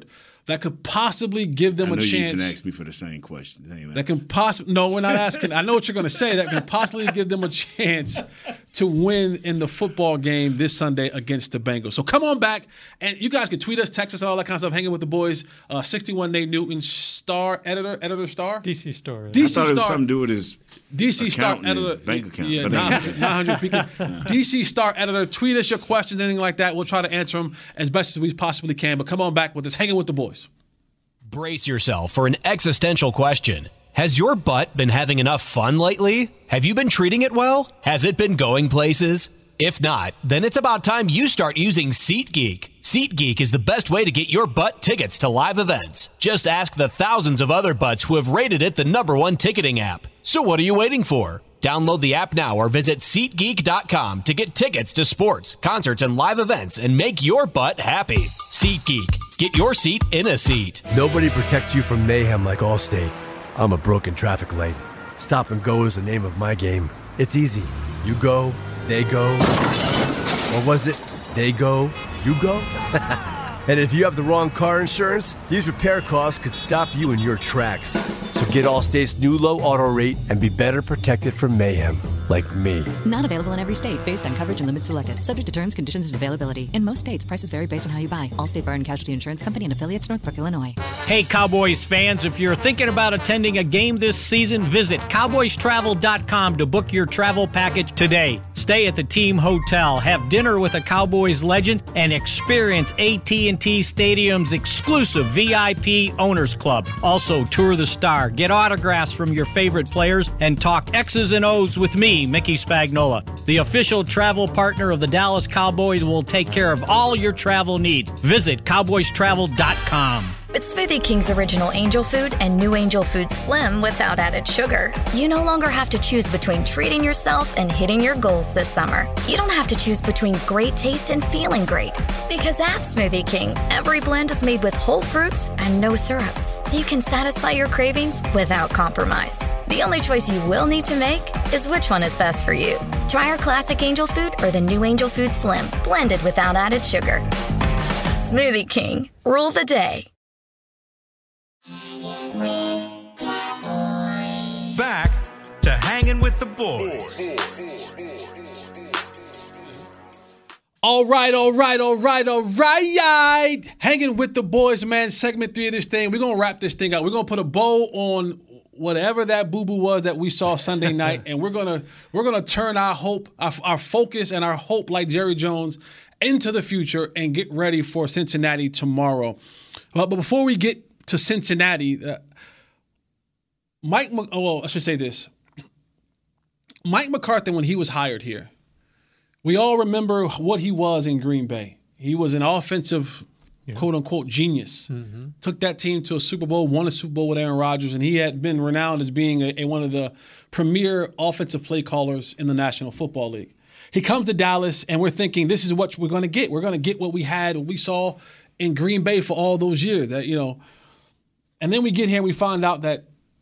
that could possibly give them I a know chance. You can ask me for the same question. Same that can possibly no, we're not asking. I know what you're going to say. That can possibly give them a chance to win in the football game this Sunday against the Bengals. So come on back, and you guys can tweet us, text us, and all that kind of stuff. Hanging with the boys. Uh, sixty-one Nate Newton, Star editor, editor Star, D C Star. D C I thought Star. it was something to do with his D C Star account and his editor, bank account. yeah, But nine anyway. hundred yeah. D C Star editor. Tweet us your questions, anything like that. We'll try to answer them as best as we possibly can. But come on back with us, Hanging with the Boys. Brace yourself for an existential question. Has your butt been having enough fun lately? Have you been treating it well? Has it been going places? If not, then it's about time you start using SeatGeek. SeatGeek is the best way to get your butt tickets to live events. Just ask the thousands of other butts who have rated it the number one ticketing app. So what are you waiting for? Download the app now or visit SeatGeek dot com to get tickets to sports, concerts, and live events and make your butt happy. SeatGeek. Get your seat in a seat. Nobody protects you from mayhem like Allstate. I'm a broken traffic light. Stop and go is the name of my game. It's easy. You go, they go. Or was it they go, you go? And if you have the wrong car insurance, these repair costs could stop you in your tracks. So get Allstate's new low auto rate and be better protected from mayhem, like me. Not available in every state based on coverage and limits selected. Subject to terms, conditions, and availability. In most states, prices vary based on how you buy. Allstate Bar and Casualty Insurance Company and affiliates, Northbrook, Illinois. Hey, Cowboys fans, if you're thinking about attending a game this season, visit cowboys travel dot com to book your travel package today. Stay at the team hotel, have dinner with a Cowboys legend, and experience A T and T Stadium's exclusive V I P Owners Club. Also, tour the Star, get autographs from your favorite players, and talk X's and O's with me, Mickey Spagnola. The official travel partner of the Dallas Cowboys will take care of all your travel needs. Visit cowboys travel dot com. With Smoothie King's original Angel Food and new Angel Food Slim without added sugar, you no longer have to choose between treating yourself and hitting your goals this summer. You don't have to choose between great taste and feeling great. Because at Smoothie King, every blend is made with whole fruits and no syrups, so you can satisfy your cravings without compromise. The only choice you will need to make is which one is best for you. Try our classic Angel Food or the new Angel Food Slim, blended without added sugar. Smoothie King, rule the day. Back to Hanging with the Boys. All right, all right, all right, all right. Hanging with the Boys, man. Segment three of this thing. We're going to wrap this thing out. We're going to put a bow on whatever that boo-boo was that we saw Sunday night, and we're going to we're gonna turn our hope, our, our focus and our hope, like Jerry Jones, into the future and get ready for Cincinnati tomorrow. But, but before we get to Cincinnati, uh, Mike, oh, well, I should say this. Mike McCarthy, when he was hired here, we all remember what he was in Green Bay. He was an offensive, yeah. quote-unquote, genius. Mm-hmm. Took that team to a Super Bowl, won a Super Bowl with Aaron Rodgers, and he had been renowned as being a, a, one of the premier offensive play callers in the National Football League. He comes to Dallas, and we're thinking, this is what we're going to get. We're going to get what we had, what we saw in Green Bay for all those years. That, you know, and then we get here and we find out that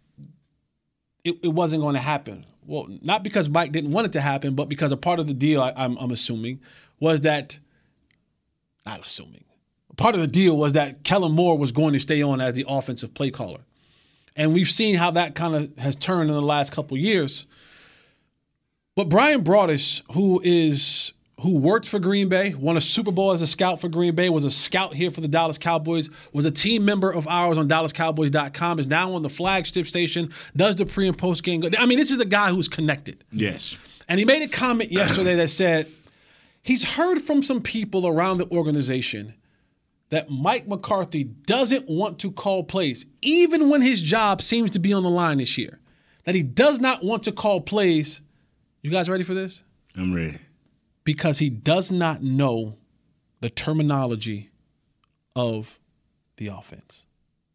it, it wasn't going to happen. Well, not because Mike didn't want it to happen, but because a part of the deal, I, I'm, I'm assuming, was that, not assuming, part of the deal was that Kellen Moore was going to stay on as the offensive play caller. And we've seen how that kind of has turned in the last couple of years. But Brian Broaddus, who is who worked for Green Bay, won a Super Bowl as a scout for Green Bay, was a scout here for the Dallas Cowboys, was a team member of ours on Dallas Cowboys dot com, is now on the flagship station, does the pre- and post-game. I mean, this is a guy who's connected. Yes. And he made a comment yesterday that said he's heard from some people around the organization that Mike McCarthy doesn't want to call plays, even when his job seems to be on the line this year. That he does not want to call plays. You guys ready for this? I'm ready. Because he does not know the terminology of the offense.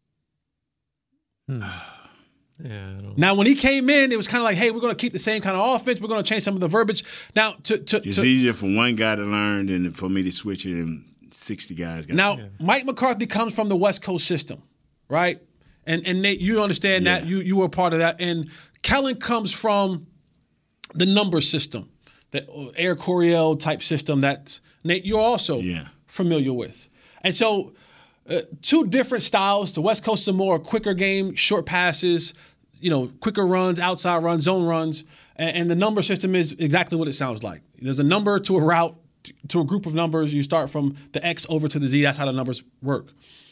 Hmm. Yeah, I don't... Now, when he came in, it was kind of like, hey, we're going to keep the same kind of offense. We're going to change some of the verbiage. Now, to, to It's to, easier for one guy to learn than for me to switch it and sixty guys got Now, yeah. Mike McCarthy comes from the West Coast system, right? And and Nate, you understand yeah. that. You you were part of that. And Kellen comes from the number system, the Air Coryell type system that, Nate, you're also yeah. familiar with. And so uh, two different styles. The West Coast is a more quicker game, short passes, you know, quicker runs, outside runs, zone runs, and, and the number system is exactly what it sounds like. There's a number to a route, to a group of numbers. You start from the X over to the Z. That's how the numbers work.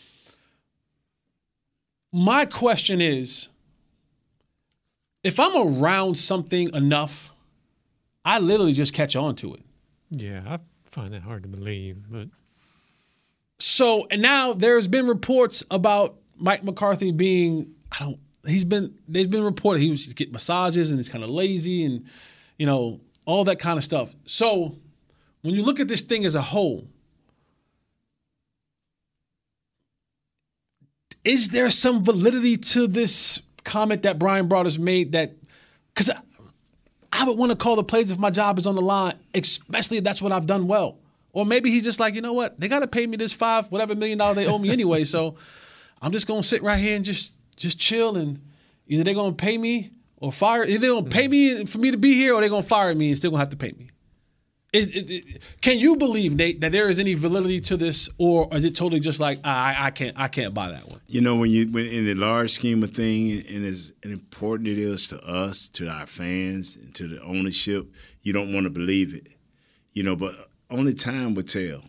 My question is, if I'm around something enough, I literally just catch on to it. Yeah, I find that hard to believe. But so, and now there's been reports about Mike McCarthy being, I don't, he's been, there's been reported he was getting massages and he's kind of lazy and, you know, all that kind of stuff. So when you look at this thing as a whole, is there some validity to this comment that Brian Broaddus made that, because I, I would want to call the plays if my job is on the line, especially if that's what I've done well. Or maybe he's just like, you know what, they got to pay me this five, whatever million dollars they owe me anyway, so I'm just going to sit right here and just just chill, and either they're going to pay me or fire, either they're going to pay me for me to be here or they're going to fire me and still going to have to pay me. Is, it, can you believe, Nate, that there is any validity to this, or is it totally just like I, I can't, I can't buy that one? You know, when you when in the large scheme of things, and as important it is to us, to our fans, and to the ownership, you don't want to believe it. You know, but only time will tell.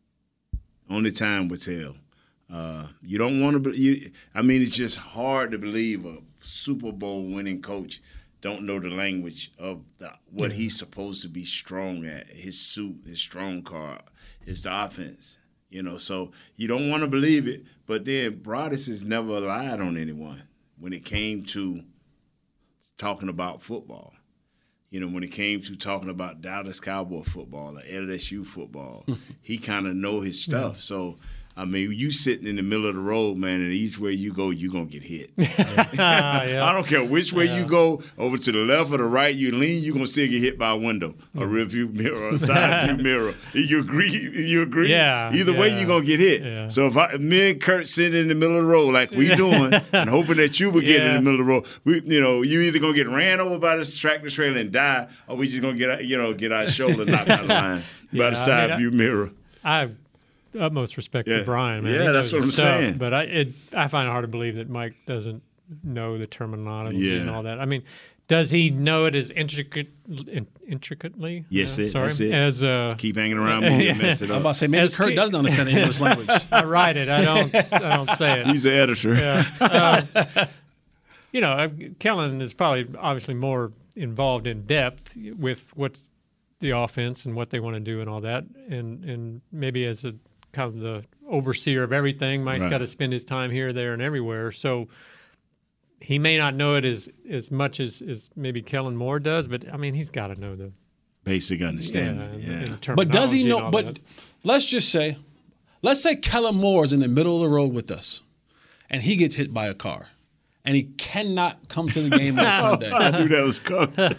Only time will tell. Uh, you don't want to. You, I mean, it's just hard to believe a Super Bowl winning coach don't know the language of the, what he's supposed to be strong at, his suit, his strong card, his offense. You know, so you don't want to believe it. But then Broaddus has never lied on anyone when it came to talking about football. You know, when it came to talking about Dallas Cowboy football or L S U football, he kind of know his stuff. Yeah. So, I mean, you sitting in the middle of the road, man, and each way you go, you're going to get hit. yeah. I don't care which way yeah. you go, over to the left or the right, you lean, you're going to still get hit by a window, a rear view mirror, a side view mirror. You agree? You agree? Yeah. Either yeah. way, you're going to get hit. Yeah. So if I, me and Kurt sitting in the middle of the road like we doing and hoping that you would get yeah. in the middle of the road, we, you know, you either going to get ran over by this tractor trailer and die, or we just going to get, you know, get our shoulder knocked out of line yeah, by the side I mean, view mirror. I utmost respect yeah. for Brian, man. Yeah, he that's what I'm stuff, saying. But I, it, I find it hard to believe that Mike doesn't know the terminology yeah. and all that. I mean, does he know it as intricate, in, intricately? Yes, uh, it, sorry, that's it. As uh, keep hanging around me yeah. and mess it up. I'm about to say maybe as Kurt Ke- doesn't understand the English language. I write it. I don't. I don't say it. He's the editor. Yeah. Uh, you know, Kellen is probably obviously more involved in depth with what's the offense and what they want to do and all that, and and maybe as a kind of the overseer of everything, Mike's right. got to spend his time here, there, and everywhere. So he may not know it as as much as, as maybe Kellen Moore does, but I mean, he's got to know the basic understanding. Yeah, yeah. and the but does he know? all But that. let's just say, let's say Kellen Moore is in the middle of the road with us, and he gets hit by a car, and he cannot come to the game on Sunday. I knew that was coming.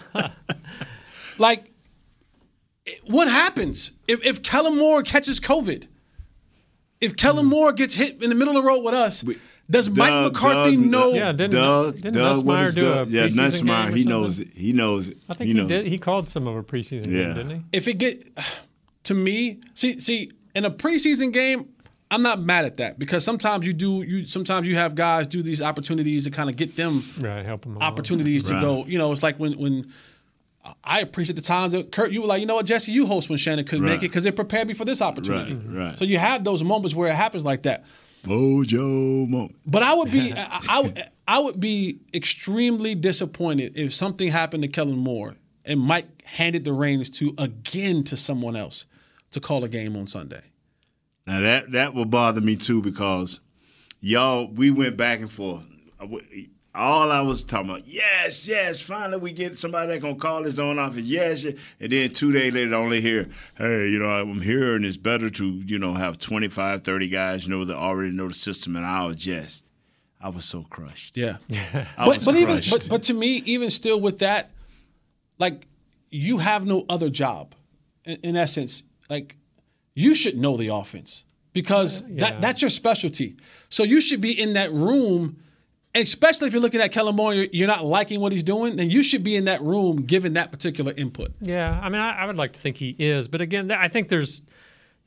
Like, what happens if if Kellen Moore catches COVID? If Kellen Moore gets hit in the middle of the road with us, does Doug, Mike McCarthy Doug, know? Yeah, didn't, Doug, didn't Doug, what Nussmeier is do Doug? a Yeah, preseason Nussmeier, game or he something? knows it. He knows it. I think he, he, knows. did. He called some of a preseason Yeah. game, didn't he? If it get to me, see, see, in a preseason game, I'm not mad at that because sometimes you do, you sometimes you have guys do these opportunities to kind of get them right, help them opportunities to right. go. You know, it's like when when. I appreciate the times that Kurt, you were like, you know what, Jesse, you host when Shannon couldn't Right. make it because it prepared me for this opportunity. Right, right. So you have those moments where it happens like that. Mojo moment. But I would be, I, I, would- I would be extremely disappointed if something happened to Kellen Moore and Mike handed the reins to again to someone else to call a game on Sunday. Now that that will bother me too because y'all, we went back and forth. All I was talking about, yes, yes, finally we get somebody that's going to call his own office, yes, yes. And then two days later, only hear, hey, you know, I'm here and it's better to, you know, have twenty-five, thirty guys, you know, that already know the system and I'll adjust. I was so crushed. Yeah. I but was but even crushed. but, but to me, even still with that, like, you have no other job. In, in essence, like, you should know the offense because Yeah. that that's your specialty. So you should be in that room. Especially if you're looking at Kellen Moore, you're, you're not liking what he's doing, then you should be in that room giving that particular input. Yeah, I mean, I, I would like to think he is, but again, I think there's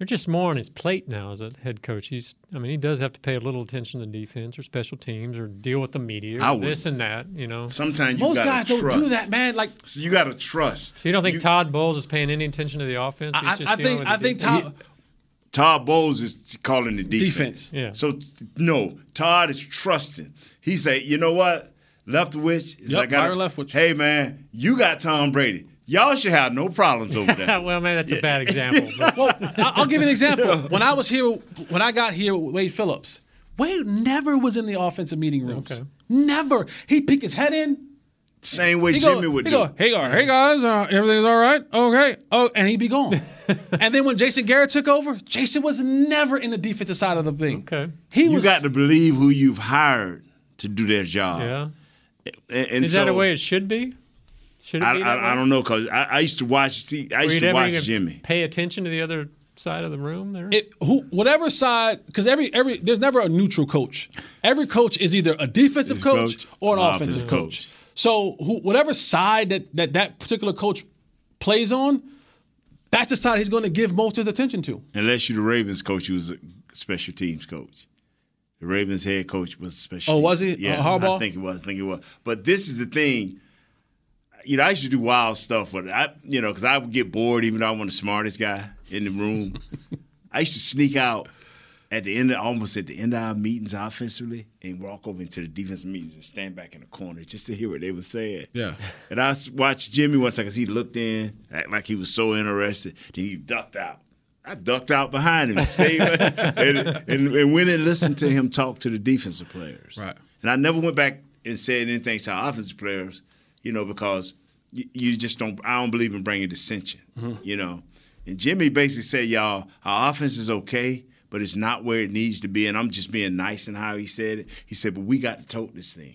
They're just more on his plate now as a head coach. He's, I mean, he does have to pay a little attention to defense or special teams or deal with the media, or this and that. You know, sometimes you most gotta guys don't trust. do that, man. Like so you got to trust. So you don't think you, Todd Bowles is paying any attention to the offense? He's I, just I dealing think with I the think defense? Todd. Todd Bowles is calling the defense. Defense. Yeah. So no, Todd is trusting. He say, you know what, Leftwich is Yep, like, I Byron Leftwich. Hey man, you got Tom Brady. Y'all should have no problems over there. Well, man, that's a bad example. But. Well, I- I'll give you an example. When I was here, when I got here with Wade Phillips, Wade never was in the offensive meeting rooms. Okay. Never. He'd peek his head in. Same way He Jimmy go, would he do. go, hey, guys, hey guys, uh, everything's all right? Okay. Oh, and he'd be gone. And then when Jason Garrett took over, Jason was never in the defensive side of the thing. Okay. He you was. got to believe who you've hired to do their job. Yeah. And, and Is so, that the way it should be? Should it I, be that way? I, I don't know because I, I used to watch. See, I Were used you to never watch gonna Jimmy. Pay attention to the other side of the room there. It, who, whatever side, because every every there's never a neutral coach. Every coach is either a defensive This coach, coach or an or offensive offensive coach. coach. So who, whatever side that, that that particular coach plays on, that's the side he's going to give most of his attention to. Unless you're the Ravens coach, who was a special teams coach. The Ravens head coach was special. Oh, teams. was he? Yeah, Uh, Harbaugh? I think it was. I think it was. But this is the thing. You know, I used to do wild stuff, but I, you know, because I would get bored, even though I wasn't the smartest guy in the room. I used to sneak out at the end, of, almost at the end of our meetings offensively, and walk over into the defensive meetings and stand back in the corner just to hear what they were saying. Yeah. And I watched Jimmy one second. He looked in, act like he was so interested. Then he ducked out. I ducked out behind him, stayed, and, and, and went and listened to him talk to the defensive players. Right. And I never went back and said anything to our offensive players, you know, because you, you just don't. I don't believe in bringing dissension, Mm-hmm. you know. And Jimmy basically said, "Y'all, our offense is okay, but it's not where it needs to be." And I'm just being nice in how he said it. He said, "But we got to tote this thing."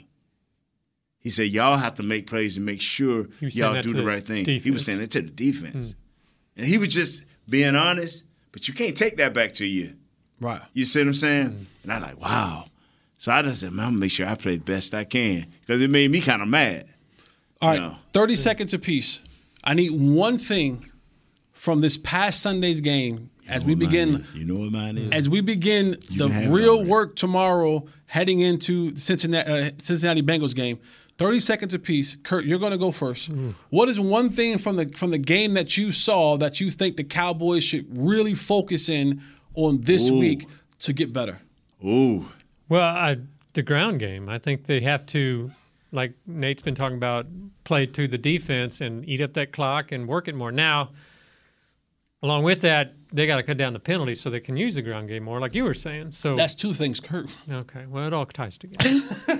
He said, "Y'all have to make plays and make sure He was saying y'all that do to the the right thing." He was defense. saying it to the defense, Mm. and he was just being honest. But you can't take that back to you. Right. You see what I'm saying? Mm. And I'm like, wow. So I just said, man, I'm gonna make sure I play the best I can because it made me kind of mad. All you right, know. thirty seconds apiece. I need one thing from this past Sunday's game as we what mine begin. is. You know what mine is? As we begin You the can have it real already. work tomorrow, heading into the Cincinnati, uh, Cincinnati Bengals game. thirty seconds apiece. Kurt, you're going to go first. What is one thing from the from the game that you saw that you think the Cowboys should really focus in on this Ooh. week to get better? Ooh. Well, I, the ground game. I think they have to, like Nate's been talking about, play to the defense and eat up that clock and work it more. Now, along with that, they got to cut down the penalties so they can use the ground game more, like you were saying. So That's two things, Kurt. okay. Well, it all ties together.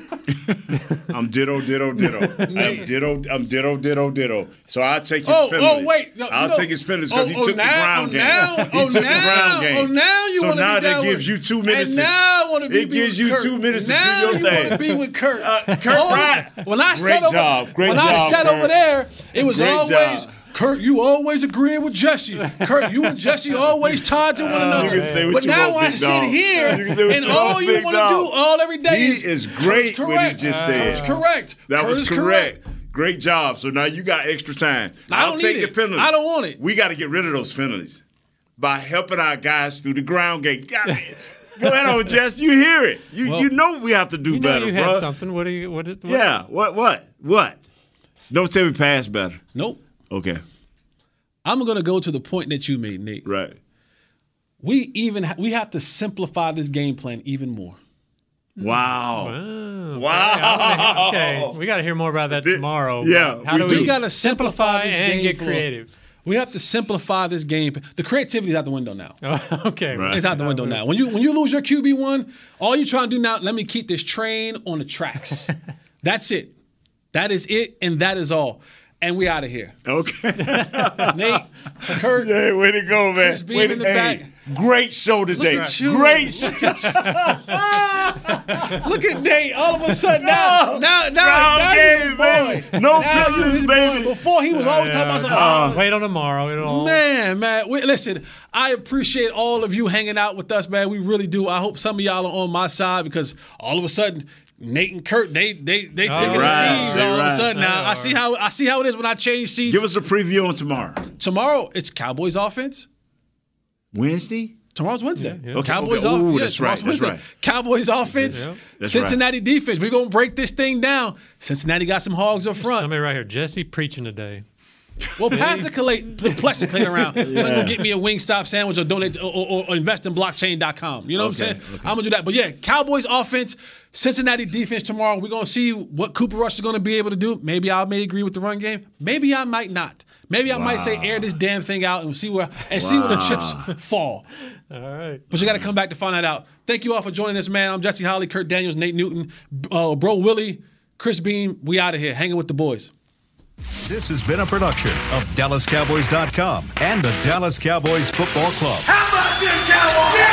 I'm ditto, ditto, ditto. I'm ditto, I'm ditto, ditto, ditto. So I'll take his Oh, penalties. oh, wait. No, I'll no. take his penalties because Oh, he oh, took now- the ground oh, game. now- he oh, took now- the ground game. oh, now you so wanna now be down that with- gives you two minutes. And to- now I wanna be it gives with you Kurt. two minutes now to do your you thing. want to be with Kurt. Uh, Kurt Oh, Pratt. When I Great sat over, job. Great when job, I sat Kurt. over there, it was Great always job. Kurt. You always agreeing with Jesse. Kurt, you and Jesse always tied to one another. You can say what but you now want, I big sit dog. here, You can say what and you want, all you big want to dog. do all every day He is is great Kurt's what he correct. just said. Kurt's correct. That Kurt was is correct. Great job. So now you got extra time. I I'll don't take need the it. penalties. I don't want it. We got to get rid of those penalties by helping our guys through the ground game. God, go ahead on, Jess. You hear it. You Well, you know we have to do you know better, you bro. had something. What do you? What? What Yeah. What? What? What? Don't tell me pass better. Nope. Okay. I'm going to go to the point that you made, Nate. Right. We even ha- we have to simplify this game plan even more. Wow. Wow. Wow. Okay, okay. We got to hear more about that tomorrow. yeah, How we do do. we, We got to simplify, simplify this and game get floor. creative? We have to simplify this game. The creativity is out the window now. okay. Right. It's out the window now. When you when you lose your Q B one, all you're trying to do now, let me keep this train on the tracks. That's it. That is it, and that is all. And we out of here. Okay. Nate, Kurt, Yeah, way to go, man. Chris Beam Way to, in the hey, back. Great show today. at you. Great show. look at Nate. All of a sudden now, now, now, Ground now game, you his baby. boy. No now you penalties, his boy. baby. Before he was always talking about something. Uh, oh, wait on tomorrow. It'll Man, man, we, listen, I appreciate all of you hanging out with us, man. We really do. I hope some of y'all are on my side because all of a sudden, Nate and Kurt, they they they All thinking right. of thieves They all of a right. sudden. Now I see how I see how it is when I change seats. Give us a preview on tomorrow. Tomorrow, it's Cowboys offense Wednesday? Tomorrow's Wednesday. Yeah, yeah. Okay, Cowboys okay. off. Ooh, Yeah, that's tomorrow's right, that's Wednesday. right. Cowboys offense, Yeah. That's Cincinnati defense. We're gonna break this thing down. Cincinnati got some hogs up front. Somebody right here, Jesse preaching today. Well, pass the collate, the plexiclate around. Yeah. So I'm gonna get me a Wingstop sandwich or donate to, or, or, or invest in blockchain dot com. You know Okay, what I'm saying? okay. I'm gonna do that. But yeah, Cowboys offense, Cincinnati defense tomorrow. We're gonna see what Cooper Rush is gonna be able to do. Maybe I may agree with the run game. Maybe I might not. Maybe I might say air this damn thing out and see where and see where the chips fall. All right. But you got to come back to find that out. Thank you all for joining us, man. I'm Jesse Holly, Kurt Daniels, Nate Newton, uh, Bro Willie, Chris Beam. We out of here, hanging with the boys. This has been a production of Dallas Cowboys dot com and the Dallas Cowboys Football Club. How about this, Cowboys?